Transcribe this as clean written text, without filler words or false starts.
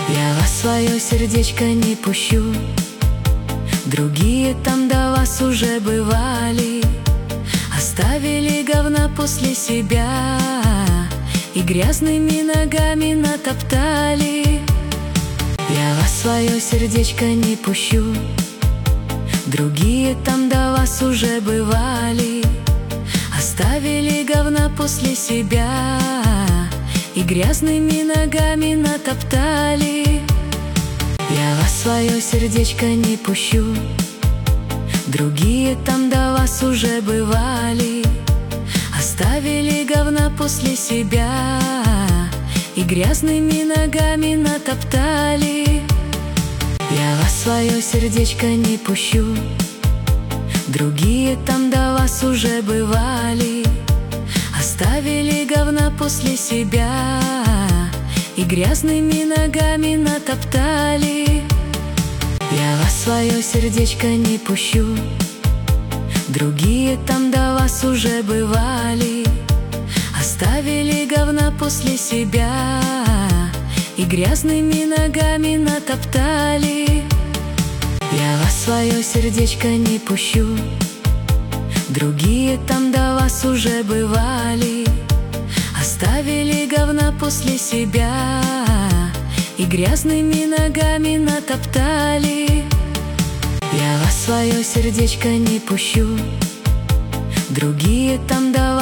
Я вас в свое сердечко не пущу. Другие там до вас уже бывали, оставили говна после себя и грязными ногами натоптали. Я вас в свое сердечко не пущу. Другие там до вас уже бывали, оставили говна после себя и грязными ногами натоптали. Я вас в свое сердечко не пущу. Другие там до вас уже бывали, оставили говна после себя и грязными ногами натоптали. Я вас в свое сердечко не пущу. Другие там до вас уже бывали, оставили говна после себя и грязными ногами натоптали. Я вас в свое сердечко не пущу. Другие там до вас уже бывали, оставили говна после себя и грязными ногами натоптали. Я вас в свое сердечко не пущу. Другие там до вас уже бывали, оставили говна после себя и грязными ногами натоптали. Я вас в свое сердечко не пущу. Другие там до вас